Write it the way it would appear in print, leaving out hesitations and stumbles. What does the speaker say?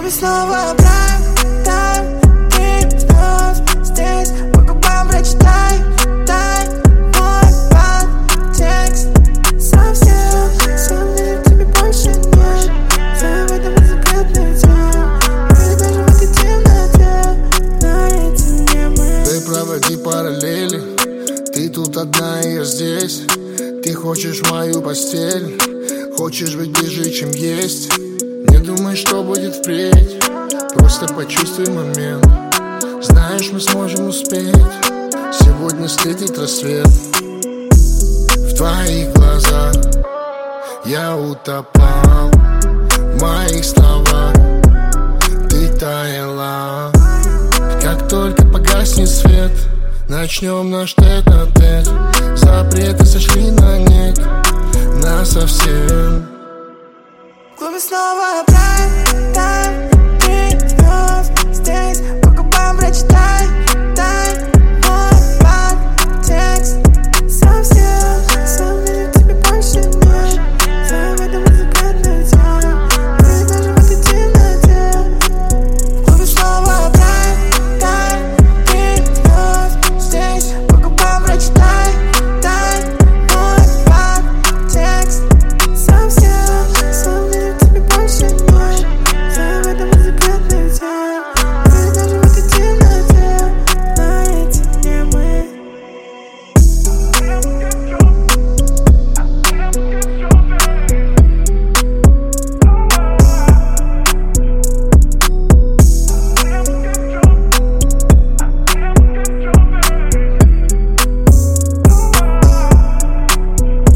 клубе снова прайм тайм, ты вновь здесь, по губам прочитай мой подтекст. Совсем сомнений к тебе больше нет. Все в этом и закрытая тема. Или даже в этой темноте наедине мы. Ты проводи параллели. Ты тут одна, и я здесь. Ты хочешь мою постель, хочешь быть ближе, чем есть. Не думай, что будет впредь, просто почувствуй момент. Знаешь, мы сможем успеть сегодня встретить рассвет. В твоих глазах я утопал, в моих словах ты таяла. Как только погаснет свет, начнем наш тет-а-тет. Запреты сошли на нет, насовсем. В клубе снова прайм